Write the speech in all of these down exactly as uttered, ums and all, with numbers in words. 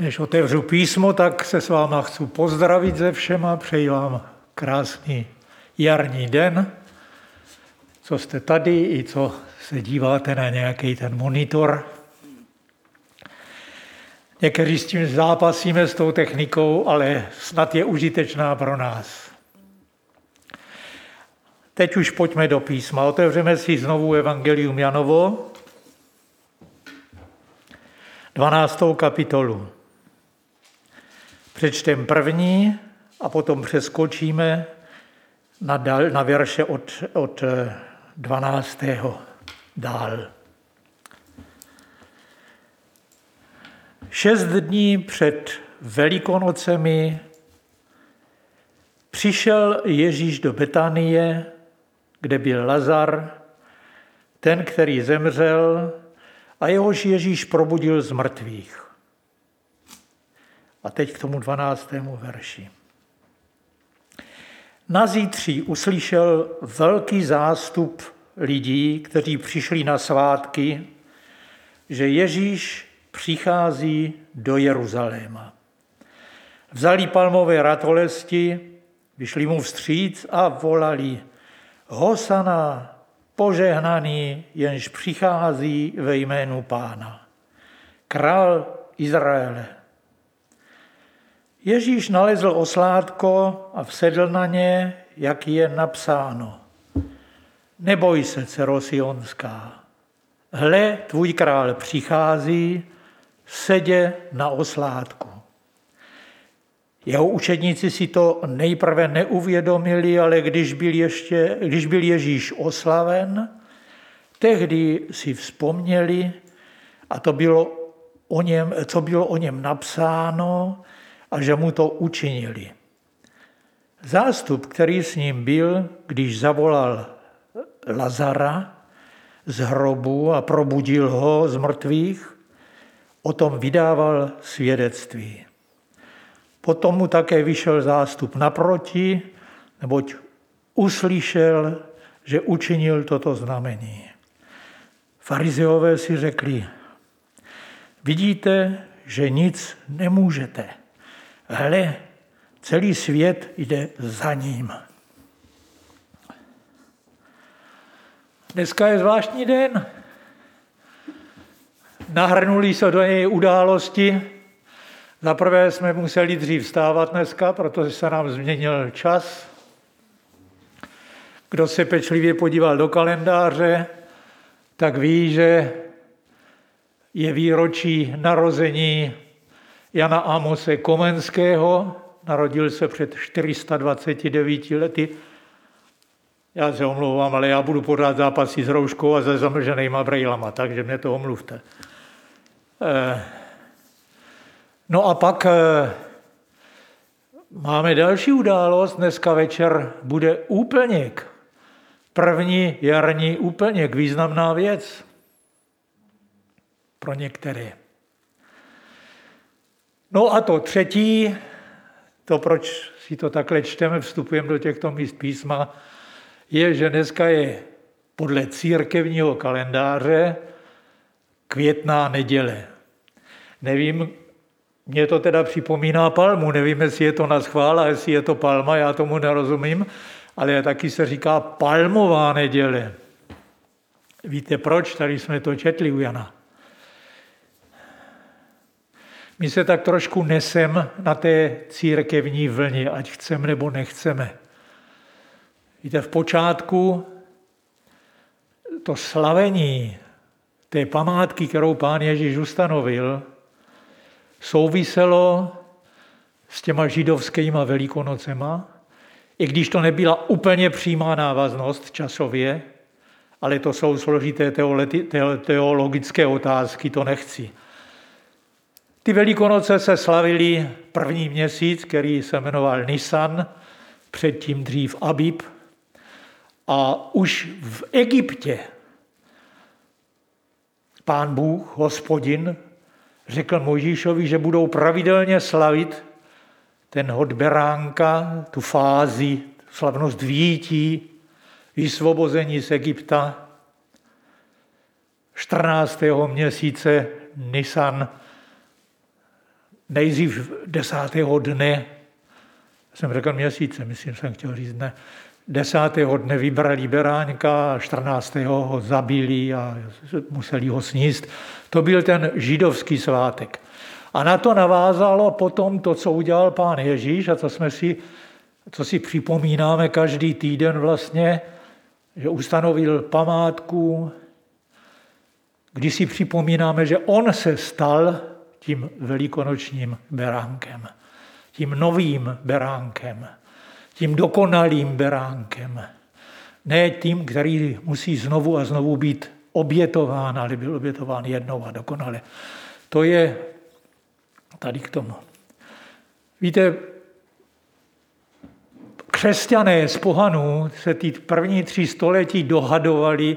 Než otevřu písmo, tak se s váma chci pozdravit ze všema, přeji vám krásný jarní den, co jste tady i co se díváte na nějaký ten monitor. Někteří s tím zápasíme, s tou technikou, ale snad je užitečná pro nás. Teď už pojďme do písma. Otevřeme si znovu Evangelium Janovo, dvanáctou kapitolu. Přečtem první a potom přeskočíme na, dal, na verše od, od dvanáctého dál. Šest dní před Velikonocemi přišel Ježíš do Betanie, kde byl Lazar, ten, který zemřel a jehož Ježíš probudil z mrtvých. A teď k tomu dvanáctému verši. Nazítří uslyšel velký zástup lidí, kteří přišli na svátky, že Ježíš přichází do Jeruzaléma. Vzali palmové ratolesti, vyšli mu vstříc a volali: Hosana, požehnaný, jenž přichází ve jménu Pána, král Izraele. Ježíš nalezl oslátko a vsedl na ně, jak je napsáno: Neboj se, dcero Sionská, hle, tvůj král přichází, sedě na oslátku. Jeho učedníci si to nejprve neuvědomili, ale když byl, ještě, když byl Ježíš oslaven, tehdy si vzpomněli, a to bylo o něm, co bylo o něm napsáno, a že mu to učinili. Zástup, který s ním byl, když zavolal Lazara z hrobu a probudil ho z mrtvých, o tom vydával svědectví. Potom mu také vyšel zástup naproti, neboť uslyšel, že učinil toto znamení. Farizeové si řekli: Vidíte, že nic nemůžete. Hle, celý svět jde za ním. Dneska je zvláštní den. Nahrnuli se do něj události. Za prvé jsme museli dřív vstávat dneska, protože se nám změnil čas. Kdo se pečlivě podíval do kalendáře, tak ví, že je výročí narození Jana Amose Komenského. Narodil se před čtyři sta dvaceti devíti lety. Já se omlouvám, ale já budu pořád zápasit s rouškou a se zamlženýma brejlama, takže mě to omluvte. No a pak máme další událost. Dneska večer bude úplněk. První jarní úplněk, významná věc pro některé. No a to třetí, to proč si to takhle čteme, vstupujeme do těchto míst písma, je, že dneska je podle církevního kalendáře květná neděle. Nevím, mě to teda připomíná palmu, nevím, jestli je to naschvál a jestli je to palma, já tomu nerozumím, ale taky se říká palmová neděle. Víte proč? Tady jsme to četli u Jana. My se tak trošku nesem na té církevní vlně, ať chceme nebo nechceme. Víte, v počátku to slavení té památky, kterou Pán Ježíš ustanovil, souviselo s těma židovskýma velikonocema, i když to nebyla úplně přímá návaznost časově, ale to jsou složité teologické otázky, to nechci. Ty Velikonoce se slavily první měsíc, který se jmenoval Nisan, předtím dřív Abib. A už v Egyptě Pán Bůh, Hospodin, řekl Mojžíšovi, že budou pravidelně slavit ten hod beránka, tu fázi, slavnost výjití, vysvobození z Egypta. čtrnáctého měsíce Nisan nejdřív desátého dne, jsem řekl měsíce, myslím, jsem chtěl říct ne, desátého dne vybrali beránka a čtrnáctého ho zabili a museli ho sníst. To byl ten židovský svátek. A na to navázalo potom to, co udělal Pán Ježíš a co jsme si, co si připomínáme každý týden vlastně, že ustanovil památku, kdy si připomínáme, že on se stal tím velikonočním beránkem, tím novým beránkem, tím dokonalým beránkem. Ne tím, který musí znovu a znovu být obětován, ale byl obětován jednou a dokonale. To je tady k tomu. Víte, křesťané z pohanů se ty první tři století dohadovali,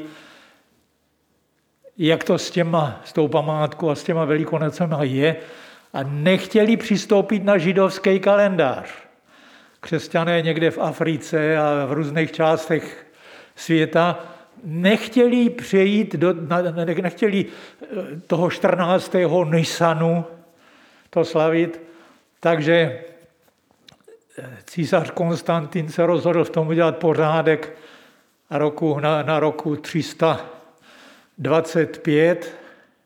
jak to s těma, s tou památkou a s těma velikonocema je, a nechtěli přistoupit na židovský kalendář. Křesťané někde v Africe a v různých částech světa nechtěli přejít, do, nechtěli toho čtrnáctého Nisanu to slavit, takže císař Konstantin se rozhodl v tom udělat pořádek a roku, na, na roku tři sta dvacet pět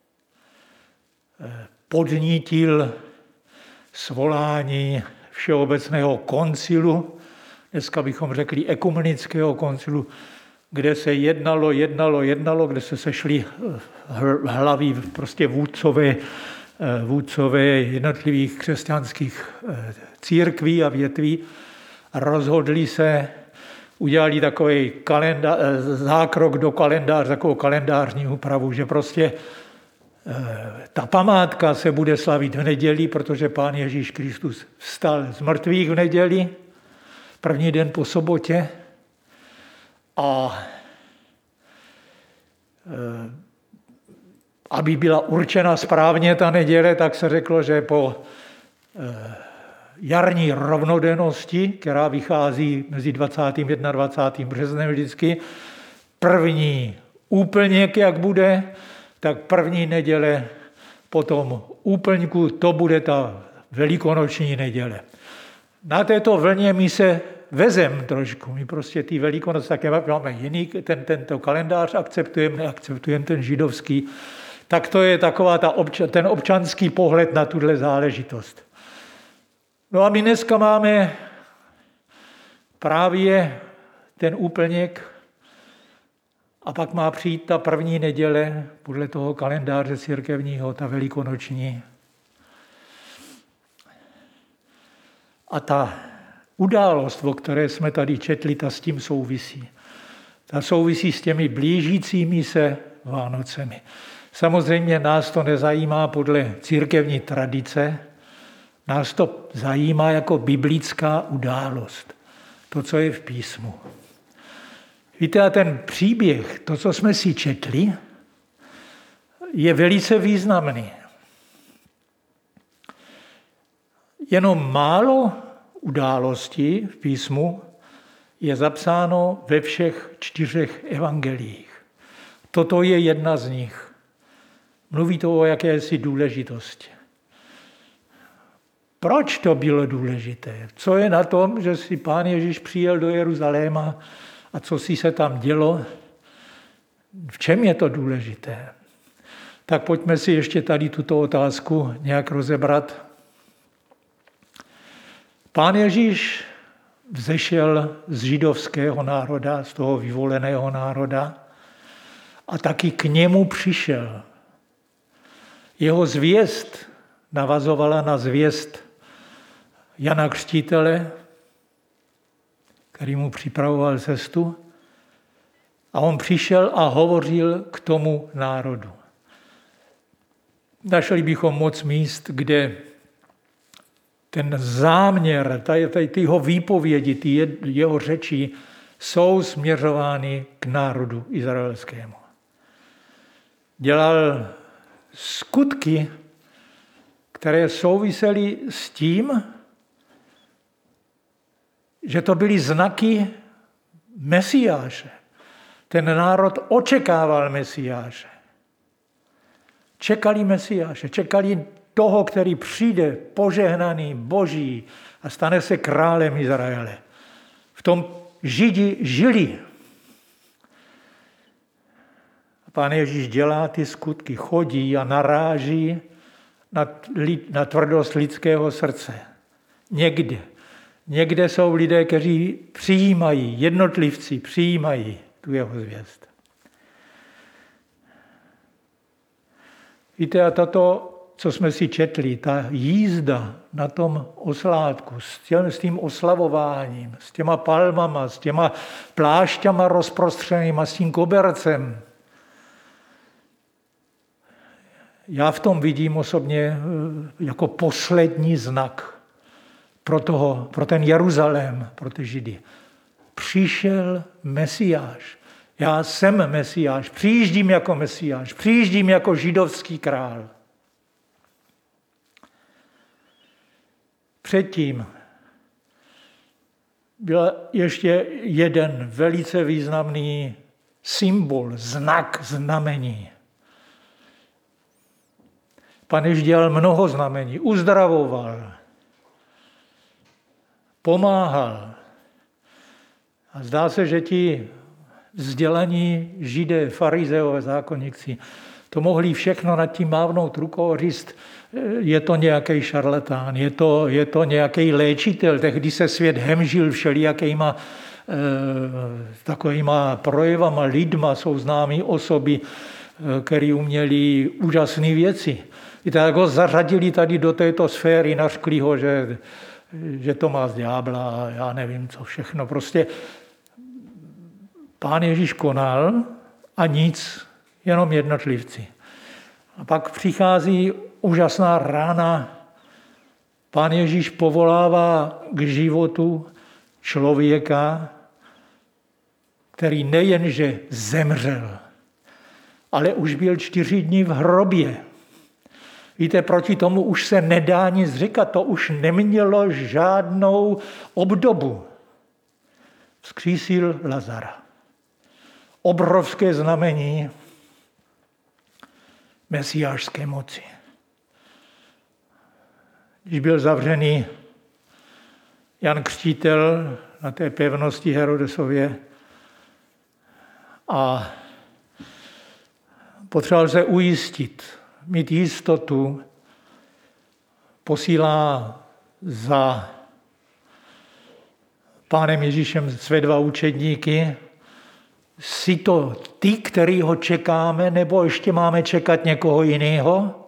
podnítil svolání všeobecného koncilu, dneska bychom řekli ekumenického koncilu, kde se jednalo, jednalo, jednalo, kde se sešli hlavy, prostě vůdcové, vůdcové jednotlivých křesťanských církví a větví a rozhodli se, udělali takový kalendář, zákrok do kalendáře, takovou kalendářní úpravu, že prostě ta památka se bude slavit v neděli, protože Pán Ježíš Kristus vstal z mrtvých v neděli, první den po sobotě. A aby byla určena správně ta neděle, tak se řeklo, že po jarní rovnodennosti, která vychází mezi dvacátým a dvacátým prvním březnem vždycky, první úplněk, jak bude, tak první neděle po tom úplňku, to bude ta velikonoční neděle. Na této vlně my se vezem trošku, my prostě ty velikonoce také máme jiný, ten, tento kalendář akceptujeme, neakceptujeme ten židovský, tak to je taková ta obča, ten občanský pohled na tuhle záležitost. No a my dneska máme právě ten úplněk a pak má přijít ta první neděle podle toho kalendáře církevního, ta velikonoční. A ta událost, o které jsme tady četli, ta s tím souvisí. Ta souvisí s těmi blížícími se Vánocemi. Samozřejmě nás to nezajímá podle církevní tradice, nás to zajímá jako biblická událost. To, co je v písmu. Víte, a ten příběh, to, co jsme si četli, je velice významný. Jenom málo událostí v písmu je zapsáno ve všech čtyřech evangeliích. Toto je jedna z nich. Mluví to o jakési důležitosti. Proč to bylo důležité? Co je na tom, že si Pán Ježíš přijel do Jeruzaléma a co si se tam dělo? V čem je to důležité? Tak pojďme si ještě tady tuto otázku nějak rozebrat. Pán Ježíš vzešel z židovského národa, z toho vyvoleného národa a taky k němu přišel. Jeho zvěst navazovala na zvěst Jana Křtitele, který mu připravoval cestu, a on přišel a hovořil k tomu národu. Našli bychom moc míst, kde ten záměr, ty jeho výpovědi, ty jeho řeči jsou směřovány k národu izraelskému. Dělal skutky, které souvisely s tím, že to byly znaky Mesiáše. Ten národ očekával Mesiáše. Čekali Mesiáše, čekali toho, který přijde požehnaný, boží a stane se králem Izraele. V tom Židi žili. A Pán Ježíš dělá ty skutky, chodí a naráží na, na tvrdost lidského srdce. Někde. Někde jsou lidé, kteří přijímají, jednotlivci přijímají tu jeho zvěst. Víte, a toto, co jsme si četli, ta jízda na tom oslátku, s tím, s tím oslavováním, s těma palmama, s těma plášťama rozprostřenýma, s tím kobercem, já v tom vidím osobně jako poslední znak pro, toho, pro ten Jeruzalém, pro ty Židy. Přišel Mesiáš. Já jsem Mesiáš, přijíždím jako Mesiáš, přijíždím jako židovský král. Předtím byl ještě jeden velice významný symbol, znak, znamení. Pán Ježíš dělal mnoho znamení, uzdravoval, pomáhal. A zdá se, že ti vzdělaní Židé, farizeové, zákonníci, to mohli všechno nad tím mávnout rukou a říct, je to nějaký šarlatán, je to, je to nějaký léčitel. Tehdy se svět hemžil všelijakýma e, takovýma projevama, lidma, jsou známí osoby, e, který uměli úžasné věci. I tak ho zařadili tady do této sféry, nařkli ho, že, že to má z ďábla, já nevím, co všechno. Prostě Pán Ježíš konal a nic, jenom jednotlivci. A pak přichází úžasná rána. Pán Ježíš povolává k životu člověka, který nejenže zemřel, ale už byl čtyři dny v hrobě. Víte, proti tomu už se nedá nic říkat, to už nemělo žádnou obdobu. Vzkřísil Lazara. Obrovské znamení mesiášské moci. Když byl zavřený Jan Křtitel na té pevnosti Herodesově a potřeboval se ujistit, mít jistotu, posílá za Pánem Ježíšem své dva učedníky, si to ty, který ho čekáme, nebo ještě máme čekat někoho jiného?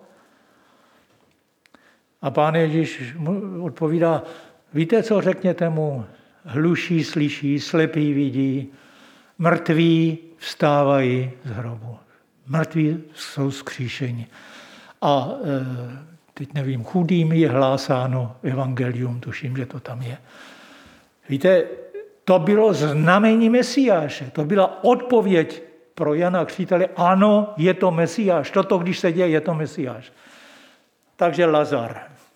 A Pán Ježíš odpovídá, víte, co řekněte mu? Hluší slyší, slepí vidí, mrtví vstávají z hrobu. Mrtví jsou vzkříšeni. A e, teď nevím, chudým je hlásáno evangelium, tuším, že to tam je. Víte, to bylo znamení Mesiáše, to byla odpověď pro Jana Křtitele, ano, je to Mesiáš, toto, když se děje, je to Mesiáš. Takže Lazar.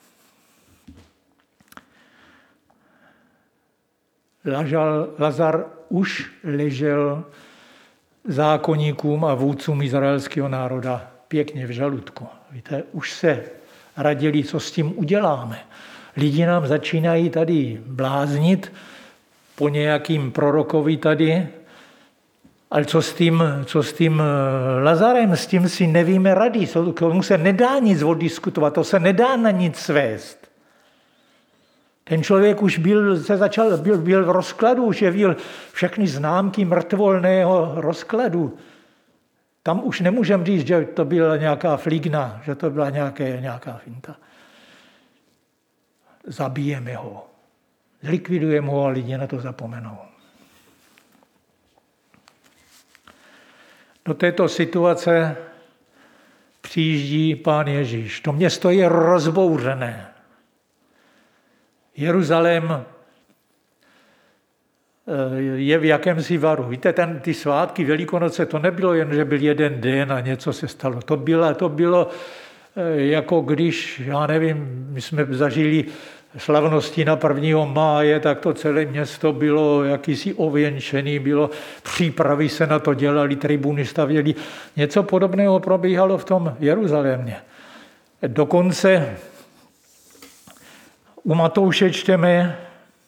Lažal, Lazar už ležel zákonníkům a vůdcům izraelského národa pěkně v žaludku. Víte, už se radili, co s tím uděláme. Lidi nám začínají tady bláznit po nějakým prorokovi tady, ale co s tím, co s tím Lazarem, s tím si nevíme rady, k tomu se nedá nic oddiskutovat, to se nedá na nic svést. Ten člověk už byl, se začal, byl, byl v rozkladu, už jevil všechny známky mrtvolného rozkladu. Tam už nemůžeme říct, že to byla nějaká fligna, že to byla nějaké, nějaká finta. Zabijeme ho. Zlikvidujeme ho a lidi na to zapomenou. Do této situace přijíždí Pán Ježíš. To město je rozbouřené. Jeruzalém je v jakémsi varu. Víte, ten, ty svátky Velikonoce, to nebylo jen, že byl jeden den a něco se stalo. To bylo, to bylo jako když, já nevím, my jsme zažili slavnosti na prvního máje, tak to celé město bylo jakýsi ověnčený, bylo přípravy se na to dělali, tribuny stavěli. Něco podobného probíhalo v tom Jeruzalémě. Dokonce u Matouše čteme,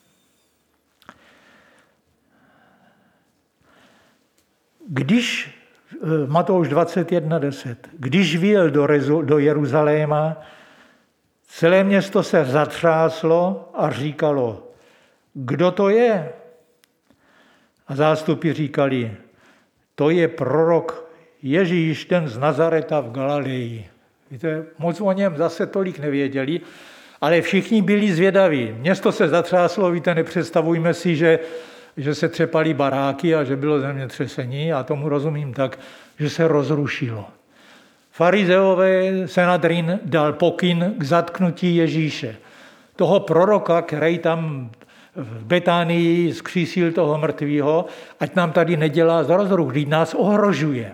když, Matouš dvacet jedna deset, když vyjel do, Rezu, do Jeruzaléma, celé město se zatřáslo a říkalo, kdo to je? A zástupy říkali, to je prorok Ježíš, ten z Nazareta v Galileji. Víte, moc o něm zase tolik nevěděli, ale všichni byli zvědaví. Město se zatřáslo, víte, nepředstavujme si, že, že se třepaly baráky a že bylo zemětřesení, a tomu rozumím tak, že se rozrušilo. Farizeové, Senadrin dal pokyn k zatknutí Ježíše. Toho proroka, který tam v Betánii zkřísil toho mrtvého, ať nám tady nedělá z rozruch, když nás ohrožuje.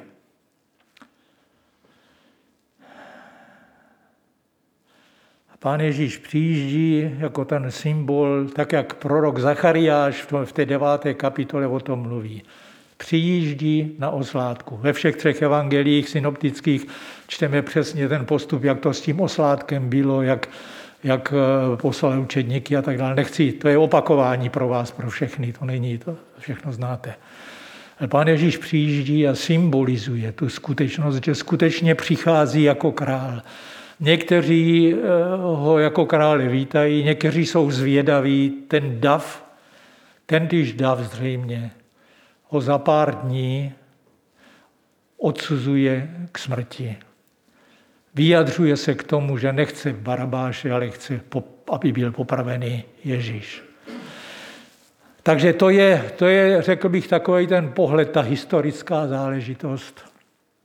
Pán Ježíš přijíždí jako ten symbol, tak jak prorok Zachariáš v té deváté kapitole o tom mluví. Přijíždí na oslátku. Ve všech třech evangeliích synoptických čteme přesně ten postup, jak to s tím oslátkem bylo, jak, jak poslal učedníky a tak dále. Nechci, to je opakování pro vás, pro všechny, to není, to všechno znáte. Ale Pán Ježíš přijíždí a symbolizuje tu skutečnost, že skutečně přichází jako král. Někteří ho jako krále vítají, někteří jsou zvědaví. Ten dav, ten týž dav zřejmě, ho za pár dní odsuzuje k smrti. Vyjadřuje se k tomu, že nechce Barabáše, ale chce, aby byl popravený Ježíš. Takže to je, to je, řekl bych, takový ten pohled, ta historická záležitost.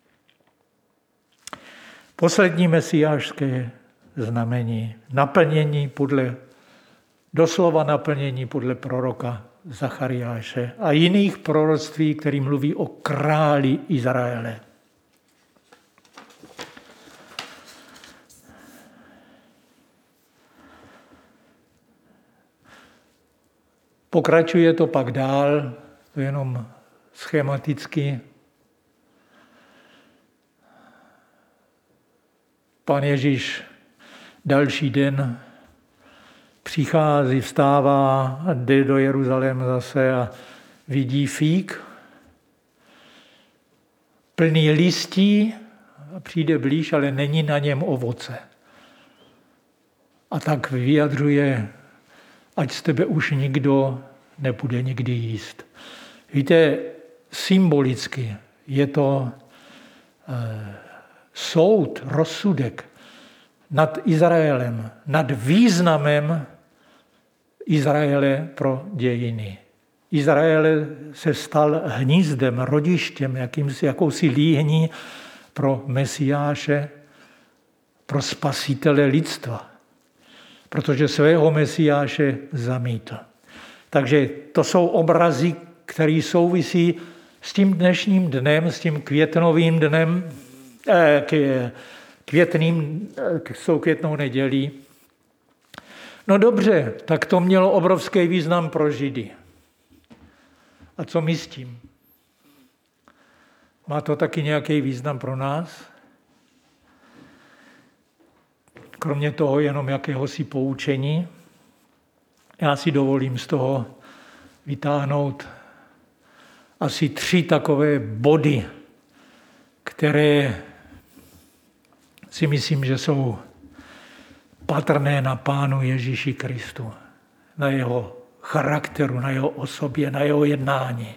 Poslední mesiášské znamení, naplnění podle, doslova naplnění podle proroka Zachariáše a jiných proroctví, který mluví o králi Izraele. Pokračuje to pak dál, to jenom schematicky. Pán Ježíš další den přichází, vstává a jde do Jeruzaléma zase a vidí fík plný listí a přijde blíž, ale není na něm ovoce. A tak vyjadřuje, ať z tebe už nikdo nebude nikdy jíst. Víte, symbolicky je to eh, soud, rozsudek nad Izraelem, nad významem Izraele pro dějiny. Izrael se stal hnízdem, rodištěm, jakýmsi, jakousi líhní pro Mesiáše, pro spasitele lidstva, protože svého Mesiáše zamítl. Takže to jsou obrazy, které souvisí s tím dnešním dnem, s tím květnovým dnem, eh, květným, s tou květnou nedělí. No dobře, tak to mělo obrovský význam pro Židy. A co my s tím? Má to taky nějaký význam pro nás? Kromě toho jenom jakéhosi poučení. Já si dovolím z toho vytáhnout asi tři takové body, které si myslím, že jsou patrné na Pánu Ježíši Kristu, na jeho charakteru, na jeho osobě, na jeho jednání.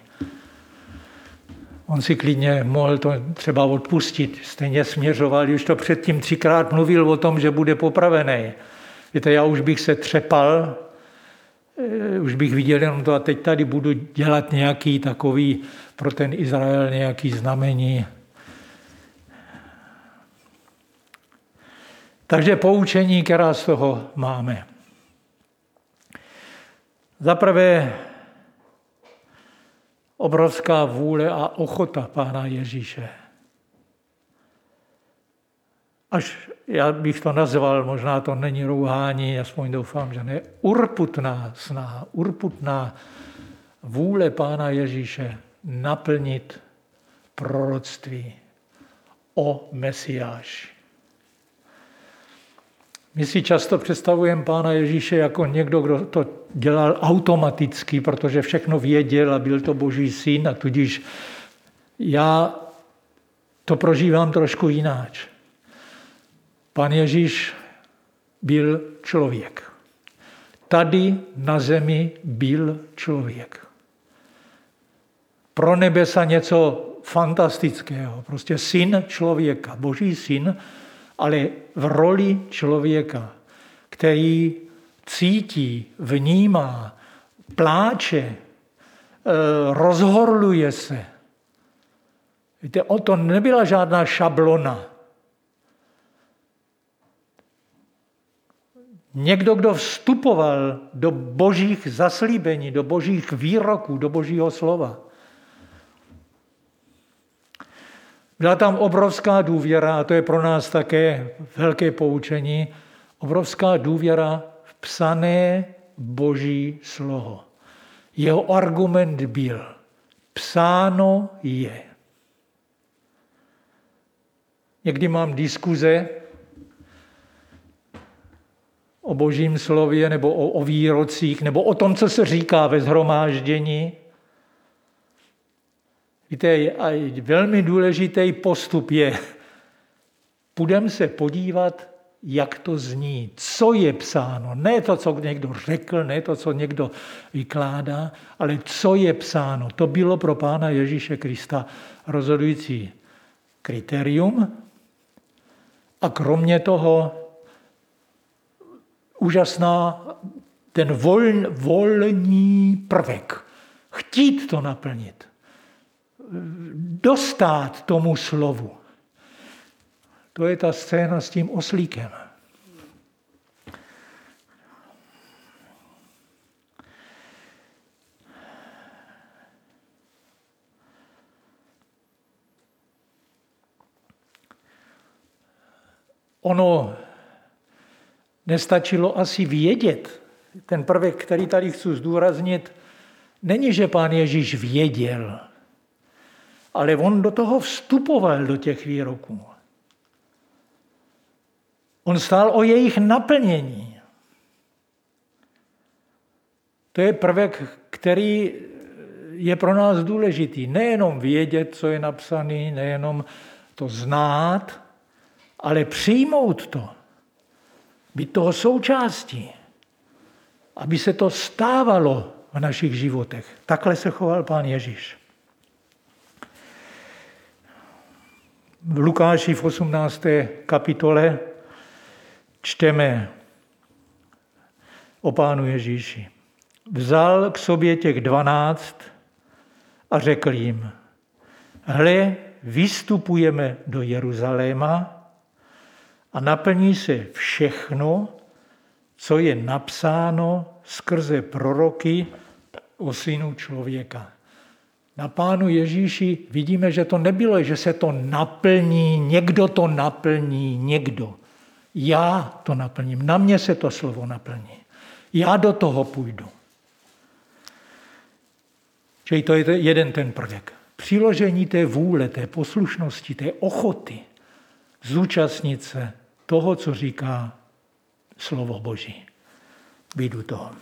On si klidně mohl to třeba odpustit, stejně směřoval, už to předtím třikrát mluvil o tom, že bude popravený. Víte, já už bych se třepal, už bych viděl jenom to a teď tady budu dělat nějaký takový pro ten Izrael nějaký znamení. Takže poučení, která z toho máme. Za prvé, obrovská vůle a ochota Pána Ježíše. Až já bych to nazval, možná to není rouhání, aspoň doufám, že ne, urputná snaha, urputná vůle Pána Ježíše naplnit proroctví o Mesiáši. My si často představujeme Pána Ježíše jako někdo, kdo to dělal automaticky, protože všechno věděl a byl to Boží syn, a tudíž já to prožívám trošku jináč. Pán Ježíš byl člověk. Tady na zemi byl člověk. Pro nebesa něco fantastického. Prostě syn člověka, Boží syn, ale v roli člověka, který cítí, vnímá, pláče, rozhorluje se. Víte, o to nebyla žádná šablona. Někdo, kdo vstupoval do božích zaslíbení, do božích výroků, do božího slova. Byla tam obrovská důvěra, a to je pro nás také velké poučení, obrovská důvěra v psané boží slovo. Jeho argument byl, psáno je. Někdy mám diskuze o božím slově, nebo o, o výrocích, nebo o tom, co se říká ve shromáždění. Víte, a velmi důležitý postup je, půjdeme se podívat, jak to zní, co je psáno. Ne to, co někdo řekl, ne to, co někdo vykládá, ale co je psáno. To bylo pro Pána Ježíše Krista rozhodující kritérium. A kromě toho úžasná ten vol, volný prvek. Chtít to naplnit. Dostát tomu slovu. To je ta scéna s tím oslíkem. Ono nestačilo asi vědět. Ten prvek, který tady chci zdůraznit, není, že Pán Ježíš věděl, ale on do toho vstupoval, do těch výroků. On stál o jejich naplnění. To je prvek, který je pro nás důležitý. Nejenom vědět, co je napsané, nejenom to znát, ale přijmout to. Být toho součástí. Aby se to stávalo v našich životech. Takhle se choval Pán Ježíš. V Lukáši v osmnácté kapitole čteme o Pánu Ježíši. Vzal k sobě těch dvanáct a řekl jim, hle, vystupujeme do Jeruzaléma a naplní se všechno, co je napsáno skrze proroky o synu člověka. Na Pánu Ježíši vidíme, že to nebylo, že se to naplní, někdo to naplní, někdo. Já to naplním, na mě se to slovo naplní. Já do toho půjdu. Čili to je jeden ten prvek. Přiložení té vůle, té poslušnosti, té ochoty zúčastnit se toho, co říká slovo Boží. Být u toho.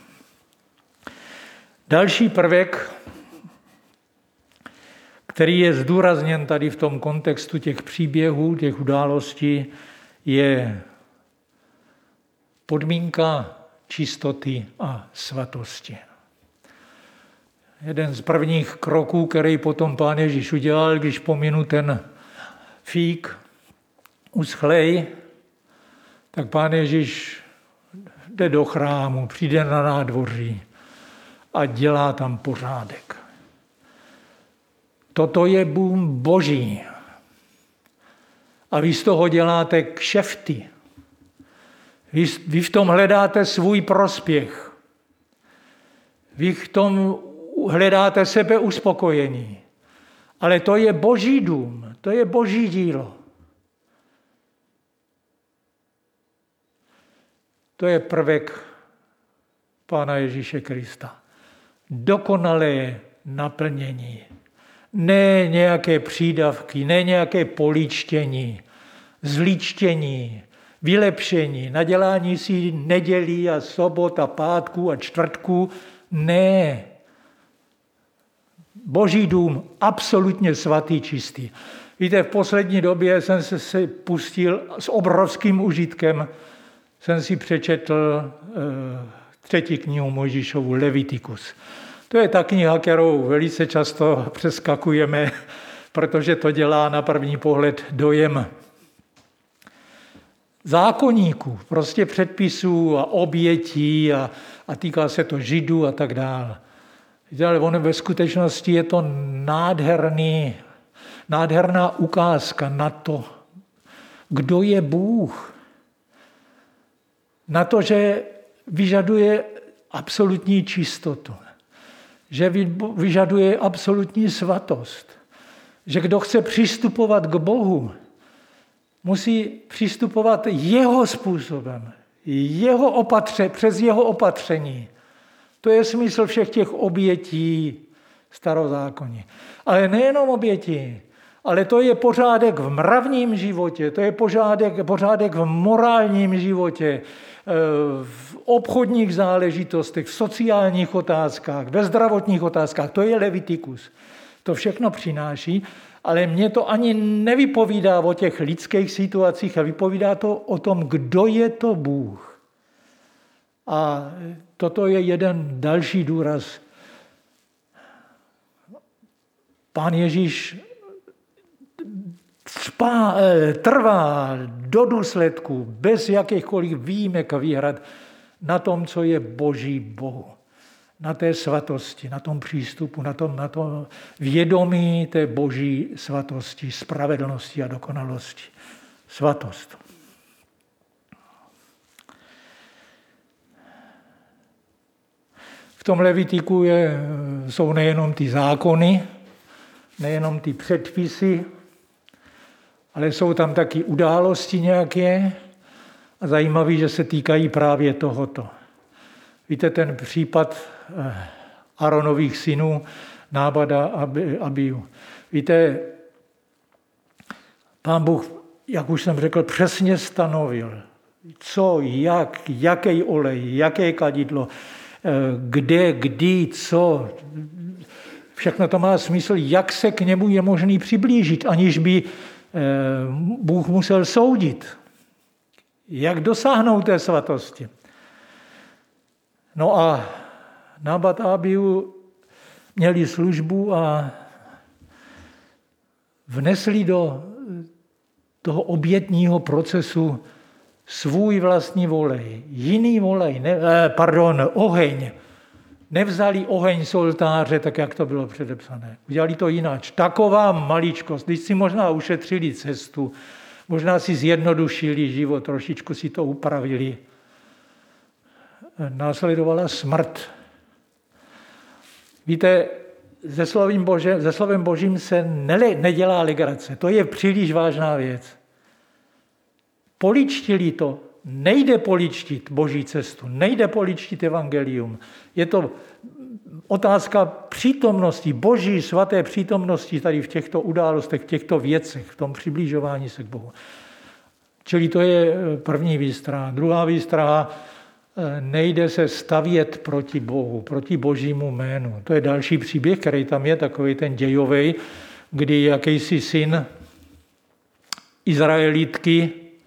Další prvek, který je zdůrazněn tady v tom kontextu těch příběhů, těch událostí, je podmínka čistoty a svatosti. Jeden z prvních kroků, který potom Pán Ježíš udělal, když pominu ten fík uschlej, tak Pán Ježíš jde do chrámu, přijde na nádvoří a dělá tam pořádek. Toto je boom Boží. A vy z toho děláte kšefty. Vy, vy v tom hledáte svůj prospěch. Vy v tom hledáte sebeuspokojení. Ale to je Boží dům, to je Boží dílo. To je prvek Pána Ježíše Krista. Dokonalé naplnění. Ne nějaké přídavky, ne nějaké políčtění, zlíčtění, vylepšení, nadělání si nedělí a sobot a pátků a čtvrtků. Ne. Boží dům absolutně svatý, čistý. Víte, v poslední době jsem se, se pustil s obrovským užitkem, jsem si přečetl e, třetí knihu Mojžíšovu Levitikus. To je ta kniha, kterou velice často přeskakujeme, protože to dělá na první pohled dojem zákoníků, prostě předpisů a obětí a, a týká se to Židů a tak dále. Ale ono ve skutečnosti je to nádherný, nádherná ukázka na to, kdo je Bůh. Na to, že vyžaduje absolutní čistotu, že vyžaduje absolutní svatost, že kdo chce přistupovat k Bohu, musí přistupovat jeho způsobem, jeho opatře, přes jeho opatření. To je smysl všech těch obětí starozákonní. Ale nejenom obětí, ale to je pořádek v mravním životě, to je pořádek, pořádek v morálním životě, v obchodních záležitostech, v sociálních otázkách, ve zdravotních otázkách. To je Levitikus. To všechno přináší, ale mě to ani nevypovídá o těch lidských situacích a vypovídá to o tom, kdo je to Bůh. A toto je jeden další důraz. Pán Ježíš spá, trvá do důsledku, bez jakýchkoliv výjimek a výhrad, na tom, co je Boží Bohu. Na té svatosti, na tom přístupu, na tom, na tom vědomí té Boží svatosti, spravedlnosti a dokonalosti. Svatost. V tom Levitiku je, jsou nejenom ty zákony, nejenom ty předpisy, ale jsou tam taky události nějaké a zajímavé, že se týkají právě tohoto. Víte, ten případ Aaronových synů, Nábada a Abiu. Víte, Pán Bůh, jak už jsem řekl, přesně stanovil, co, jak, jaký olej, jaké kadidlo, kde, kdy, co. Všechno to má smysl, jak se k němu je možný přiblížit, aniž by Bůh musel soudit. Jak dosáhnout té svatosti. No a Nábad a Abiu měli službu a vnesli do toho obětního procesu svůj vlastní volej, jiný volej, ne, pardon, oheň. Nevzali oheň z oltáře, tak jak to bylo předepsané. Udělali to jinak. Taková maličkost, když si možná ušetřili cestu, možná si zjednodušili život, trošičku si to upravili. Následovala smrt. Víte, se slovem, Bože, se slovem Božím se nele, nedělá legrace. To je příliš vážná věc. Poličtili to. Nejde poličtit Boží cestu, nejde poličtit evangelium. Je to otázka přítomnosti, Boží svaté přítomnosti tady v těchto událostech, v těchto věcech, v tom přiblížování se k Bohu. Čili to je první výstraha. Druhá výstraha, nejde se stavět proti Bohu, proti Božímu jménu. To je další příběh, který tam je, takový ten dějový, kdy jakýsi syn Izraelitky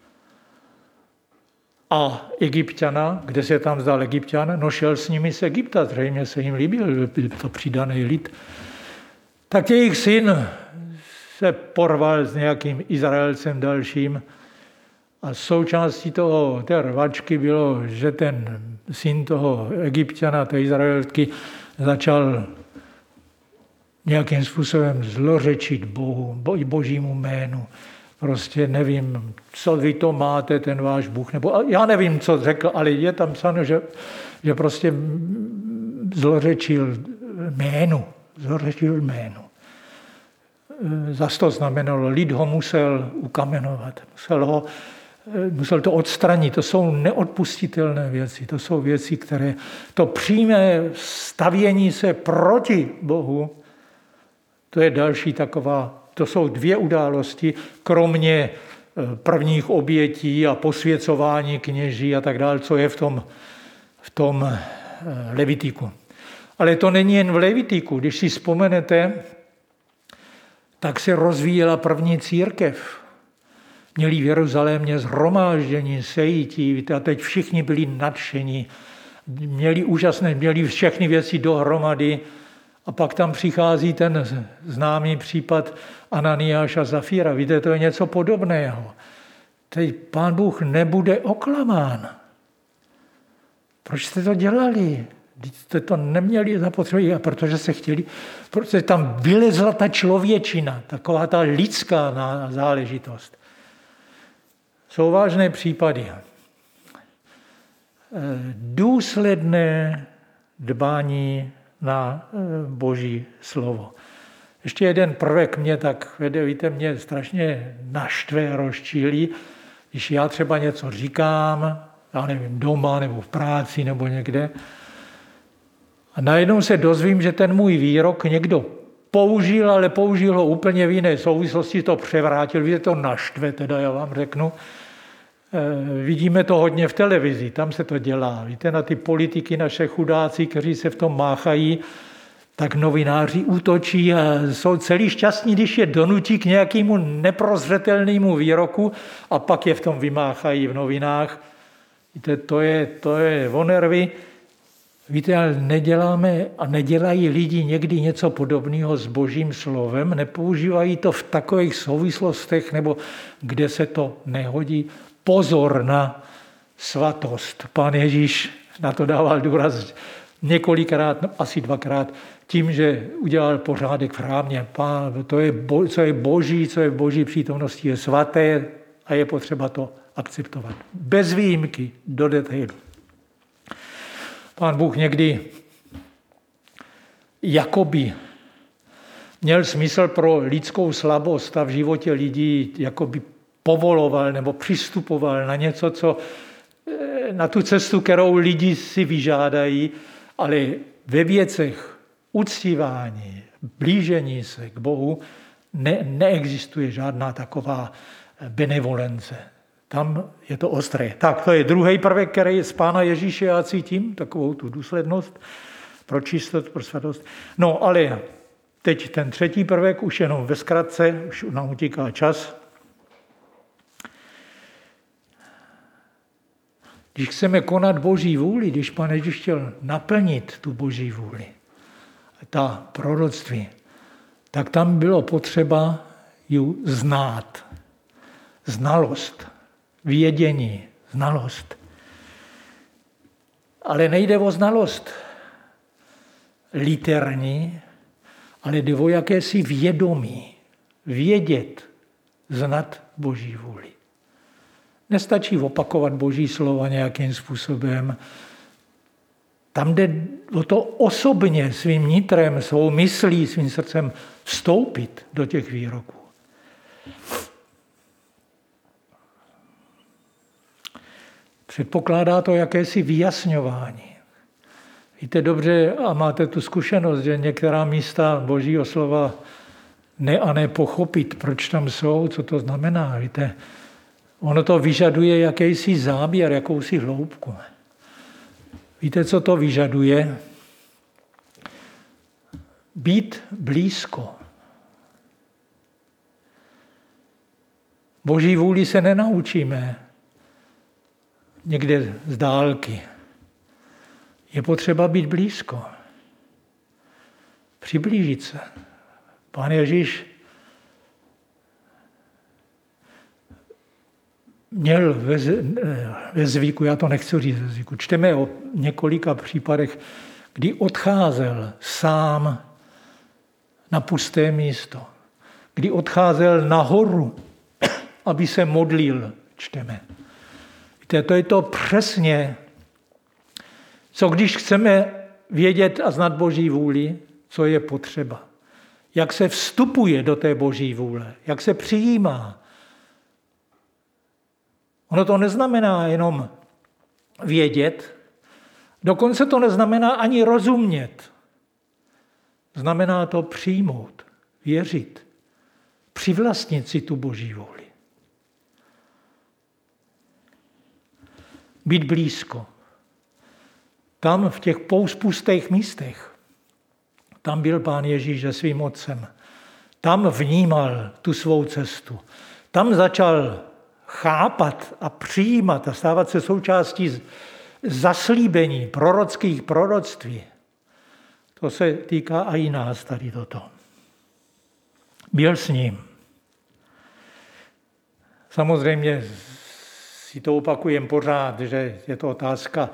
a Egypťana, kde se tam zdal Egypťan, no šel s nimi z Egypta, zřejmě se jim líbil, byl to přidaný lid. Tak jejich syn se porval s nějakým Izraelcem dalším a součástí toho, té rvačky bylo, že ten syn toho Egypťana, té Izraelky, začal nějakým způsobem zlořečit Bohu, Božímu jménu. Prostě nevím, co vy to máte, ten váš Bůh, nebo já nevím, co řekl, ale je tam psáno, že, že prostě zlořečil jménu, zlořečil jménu. Zas to znamenalo, lid ho musel ukamenovat, musel, ho, musel to odstranit. To jsou neodpustitelné věci, to jsou věci, které, to přímé stavění se proti Bohu, to je další taková. To jsou dvě události, kromě prvních obětí a posvěcování kněží a tak dále, co je v tom, v tom Levitiku. Ale to není jen v Levitiku. Když si vzpomenete, tak se rozvíjela první církev. Měli v Jeruzalémě shromáždění, sejítí, a teď všichni byli nadšení. Měli úžasné, měli všechny věci dohromady. A pak tam přichází ten známý případ Ananiáš a Zafíra. Víte, to je něco podobného. Teď Pán Bůh nebude oklamán. Proč jste to dělali? Teď jste to neměli zapotřebí, a protože se chtěli, protože tam vylezla ta člověčina, taková ta lidská záležitost. Jsou vážné případy. Důsledné dbání na Boží slovo. Ještě jeden prvek mě tak vede, víte, mě strašně naštve, rozčílí, když já třeba něco říkám, já nevím, doma nebo v práci nebo někde, a najednou se dozvím, že ten můj výrok někdo použil, ale použil ho úplně v jiné souvislosti, to převrátil. Víte, to naštve, teda já vám řeknu. E, vidíme to hodně v televizi, tam se to dělá. Víte, na ty politiky naše chudáci, kteří se v tom máchají, tak novináři útočí a jsou celý šťastní, když je donutí k nějakému neprozřetelnému výroku a pak je v tom vymáchají v novinách. Víte, to je, to je o nervy. Víte, ale neděláme a nedělají lidi někdy něco podobného s Božím slovem, nepoužívají to v takových souvislostech, nebo kde se to nehodí. Pozor na svatost. Pán Ježíš na to dával důraz několikrát, no, asi dvakrát, tím, že udělal pořádek v chrámě. Pán, to je, bo, co je boží, co je v boží přítomnosti, je svaté a je potřeba to akceptovat. Bez výjimky, do detailu. Pán Bůh někdy jakoby měl smysl pro lidskou slabost a v životě lidí jakoby povoloval nebo přistupoval na něco, co na tu cestu, kterou lidi si vyžádají, ale ve věcech uctívání, blížení se k Bohu ne, neexistuje žádná taková benevolence. Tam je to ostré. Tak to je druhý prvek, který z Pána Ježíše já cítím, takovou tu důslednost pro čistotu, pro svatost. No ale teď ten třetí prvek, už jenom ve zkratce, už nám utíká čas. Když chceme konat Boží vůli, když Pán Ježíš chtěl naplnit tu Boží vůli, ta proroctví, tak tam bylo potřeba ji znát. Znalost, vědění, znalost. Ale nejde o znalost literní, ale jde o jakési vědomí. Vědět, znat Boží vůli. Nestačí opakovat Boží slova nějakým způsobem. Tam jde o to osobně svým nitrem, svou myslí, svým srdcem vstoupit do těch výroků. Předpokládá to jakési vyjasňování. Víte dobře a máte tu zkušenost, že některá místa Božího slova ne a ne pochopit, proč tam jsou, co to znamená. Víte, ono to vyžaduje jakýsi záběr, jakousi hloubku. Víte, co to vyžaduje? Být blízko. Boží vůli se nenaučíme někde z dálky. Je potřeba být blízko. Přiblížit se. Pán Ježíš měl ve, ve zvyku, já to nechci říct ve zvyku, čteme o několika případech, kdy odcházel sám na pusté místo, kdy odcházel nahoru, aby se modlil, čteme. Víte, to je to přesně, co když chceme vědět a znát Boží vůli, co je potřeba. Jak se vstupuje do té Boží vůle, jak se přijímá. Ono to neznamená jenom vědět, dokonce to neznamená ani rozumět. Znamená to přijmout, věřit, přivlastnit si tu Boží vůli. Být blízko. Tam v těch pouspustých místech, tam byl Pán Ježíš se svým otcem. Tam vnímal tu svou cestu. Tam začal chápat a přijímat a stávat se součástí zaslíbení prorockých proroctví. To se týká i i nás tady toto. Byl s ním. Samozřejmě si to opakujem pořád, že je to otázka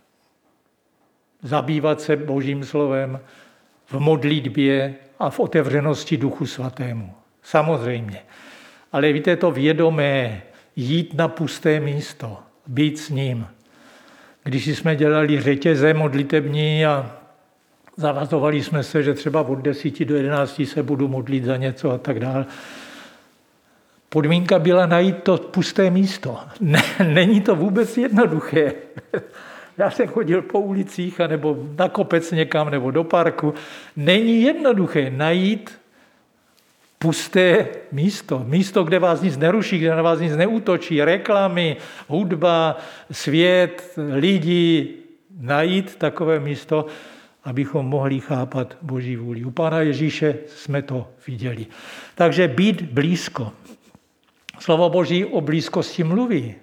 zabývat se Božím slovem v modlitbě a v otevřenosti Duchu Svatému. Samozřejmě. Ale víte, to vědomé jít na pusté místo, být s ním. Když jsme dělali řetěze modlitební a zavazovali jsme se, že třeba od desíti do jedenácti se budu modlit za něco a tak dále. Podmínka byla najít to pusté místo. Ne, není to vůbec jednoduché. Já jsem chodil po ulicích, nebo na kopec někam, nebo do parku. Není jednoduché najít pusté místo. Místo, kde vás nic neruší, kde na vás nic neútočí. Reklamy, hudba, svět, lidi. Najít takové místo, abychom mohli chápat Boží vůli. U Pána Ježíše jsme to viděli. Takže být blízko. Slovo Boží o blízkosti mluví.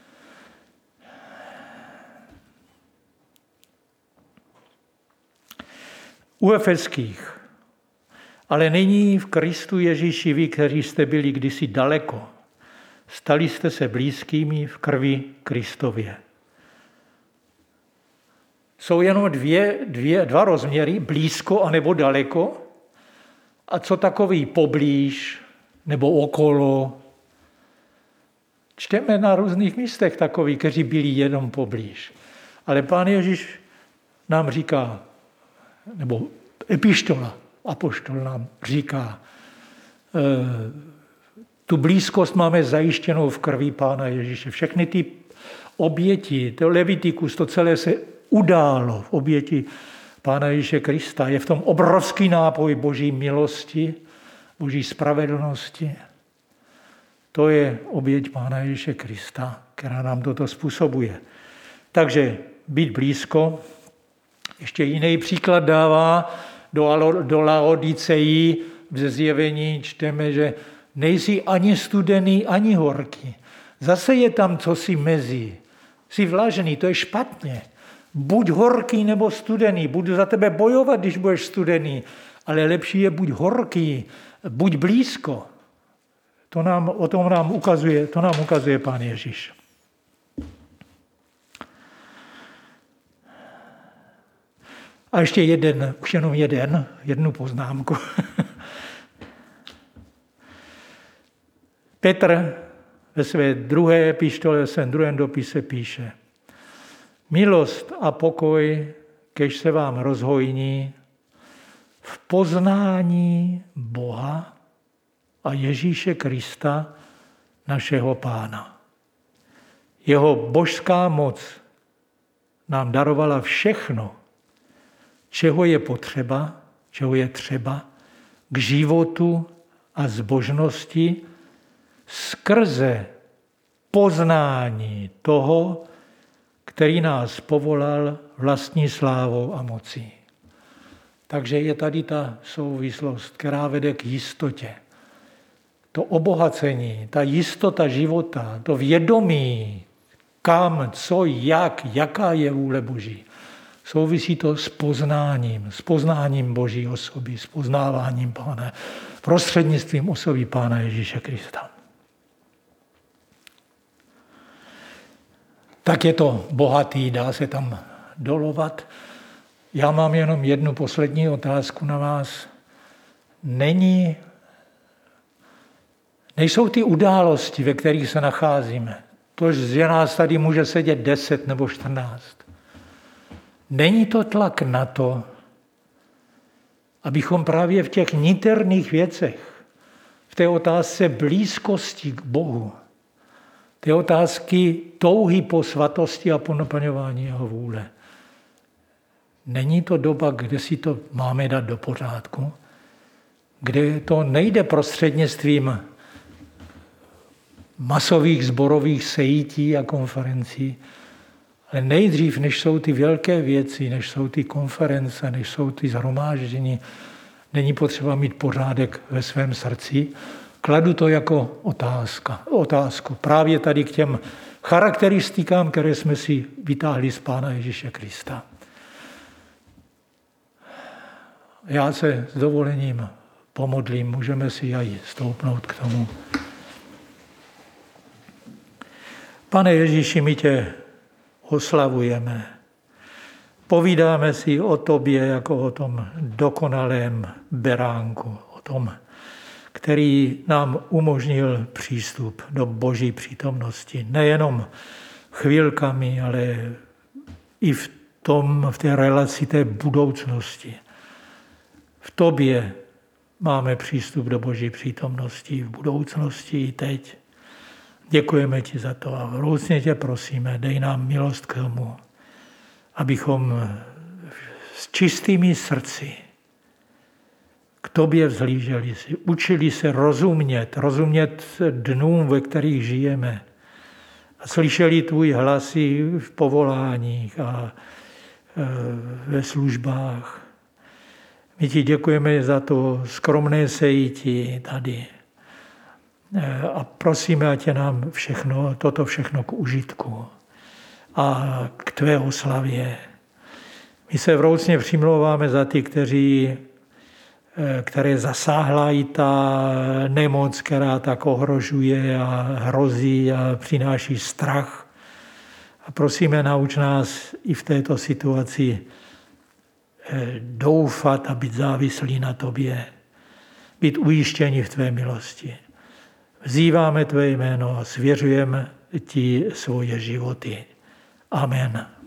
U Efeských. Ale nyní v Kristu Ježíši vy, kteří jste byli kdysi daleko, stali jste se blízkými v krvi Kristově. Jsou jenom dvě, dvě, dva rozměry, blízko a nebo daleko. A co takový poblíž nebo okolo? Čteme na různých místech takový, kteří byli jenom poblíž. Ale Pán Ježíš nám říká, nebo epištola, apoštol nám říká, tu blízkost máme zajištěnou v krvi Pána Ježíše. Všechny ty oběti, to Levitikus, to celé se událo v oběti Pána Ježíše Krista. Je v tom obrovský nápoj Boží milosti, Boží spravedlnosti. To je oběť Pána Ježíše Krista, která nám toto způsobuje. Takže být blízko. Ještě jiný příklad dává do, do Laodiceí v Zjevení. Čteme, že nejsi ani studený, ani horký. Zase je tam cosi mezi. Jsi vlažný, to je špatně. Buď horký nebo studený. Budu za tebe bojovat, když budeš studený. Ale lepší je buď horký, buď blízko. To nám, o tom nám ukazuje, to nám ukazuje Pán Ježíš. A ještě jeden, už jenom jeden, jednu poznámku. Petr ve své druhé epištole, ve svém druhém dopise píše: Milost a pokoj, kež se vám rozhojní v poznání Boha a Ježíše Krista, našeho Pána. Jeho božská moc nám darovala všechno, čeho je potřeba, čeho je třeba k životu a zbožnosti skrze poznání toho, který nás povolal vlastní slávou a mocí. Takže je tady ta souvislost, která vede k jistotě. To obohacení, ta jistota života, to vědomí, kam, co, jak, jaká je vůle Boží. Souvisí to s poznáním, s poznáním Boží osoby, s poznáváním Pána, prostřednictvím osoby Pána Ježíše Krista. Tak je to bohatý, dá se tam dolovat. Já mám jenom jednu poslední otázku na vás. Není, nejsou ty události, ve kterých se nacházíme, to, že nás tady může sedět deset nebo čtrnáct. Není to tlak na to, abychom právě v těch niterných věcech, v té otázce blízkosti k Bohu, té otázky touhy po svatosti a po naplňování jeho vůle. Není to doba, kde si to máme dát do pořádku, kde to nejde prostřednictvím masových sborových sejítí a konferencí, Ale nejdřív, než jsou ty velké věci, než jsou ty konference, než jsou ty shromáždění, není potřeba mít pořádek ve svém srdci. Kladu to jako otázka, otázku právě tady k těm charakteristikám, které jsme si vytáhli z Pána Ježíše Krista. Já se s dovolením pomodlím, můžeme si aj stoupnout k tomu. Pane Ježíši, my tě oslavujeme. Povídáme si o tobě jako o tom dokonalém beránku, o tom, který nám umožnil přístup do Boží přítomnosti. Nejenom chvílkami, ale i v tom, v té relaci té budoucnosti. V tobě máme přístup do Boží přítomnosti v budoucnosti i teď. Děkujeme ti za to a vroucně tě prosíme, dej nám milost k tomu, abychom s čistými srdci k tobě vzhlíželi si, učili se rozumět, rozumět dnům, ve kterých žijeme a slyšeli tvůj hlasy v povoláních a ve službách. My ti děkujeme za to skromné sejítí tady a prosíme, ať je nám všechno, toto všechno k užitku a k tvé oslavě. My se vroucně přimlouváme za ty, kteří, které zasáhla i ta nemoc, která tak ohrožuje a hrozí a přináší strach. A prosíme, nauč nás i v této situaci doufat a být závislí na tobě, být ujištěni v tvé milosti. Vzýváme tvé jméno a svěřujeme ti svoje životy. Amen.